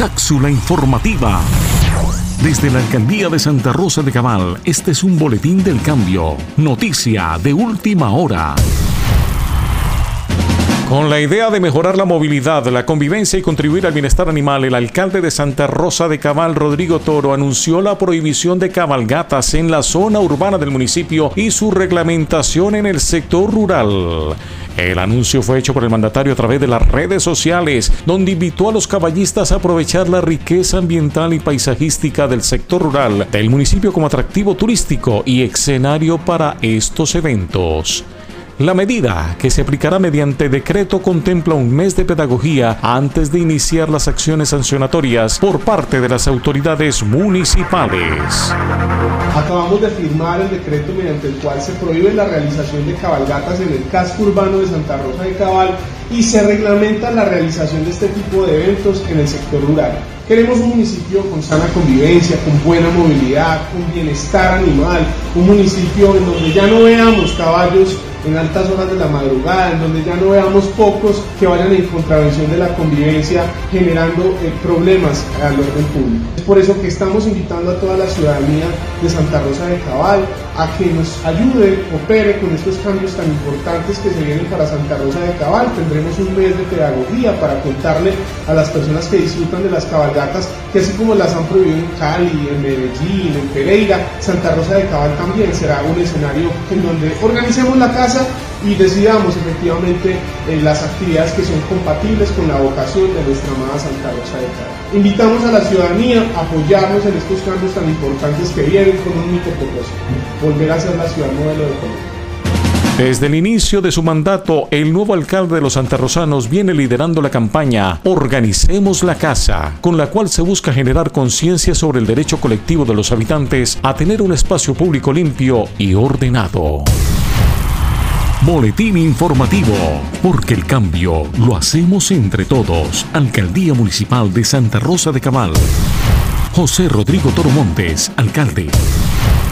Cápsula informativa. Desde la Alcaldía de Santa Rosa de Cabal, este es un boletín del cambio. Noticia de última hora. Con la idea de mejorar la movilidad, la convivencia y contribuir al bienestar animal, el alcalde de Santa Rosa de Cabal, Rodrigo Toro, anunció la prohibición de cabalgatas en la zona urbana del municipio y su reglamentación en el sector rural. El anuncio fue hecho por el mandatario a través de las redes sociales, donde invitó a los caballistas a aprovechar la riqueza ambiental y paisajística del sector rural del municipio como atractivo turístico y escenario para estos eventos. La medida, que se aplicará mediante decreto, contempla un mes de pedagogía antes de iniciar las acciones sancionatorias por parte de las autoridades municipales. Acabamos de firmar el decreto mediante el cual se prohíbe la realización de cabalgatas en el casco urbano de Santa Rosa de Cabal y se reglamenta la realización de este tipo de eventos en el sector rural. Queremos un municipio con sana convivencia, con buena movilidad, con bienestar animal, un municipio en donde ya no veamos caballos en altas horas de la madrugada, en donde ya no veamos pocos que vayan en contravención de la convivencia, generando problemas al orden público. Es por eso que estamos invitando a toda la ciudadanía de Santa Rosa de Cabal a que nos ayude, coopere con estos cambios tan importantes que se vienen para Santa Rosa de Cabal. Tendremos un mes de pedagogía para contarle a las personas que disfrutan de las cabalgatas que así como las han prohibido en Cali, en Medellín, en Pereira, Santa Rosa de Cabal también será un escenario en donde organicemos la casa y decidamos efectivamente las actividades que son compatibles con la vocación de nuestra amada Santa Rosa de Cabal. Invitamos a la ciudadanía a apoyarnos en estos cambios tan importantes que vienen con un único propósito: volver a ser la ciudad modelo de Colombia. Desde el inicio de su mandato, el nuevo alcalde de los santarrosanos viene liderando la campaña Organicemos la Casa, con la cual se busca generar conciencia sobre el derecho colectivo de los habitantes a tener un espacio público limpio y ordenado. Boletín informativo, porque el cambio lo hacemos entre todos. Alcaldía Municipal de Santa Rosa de Cabal. José Rodrigo Toro Montes, alcalde.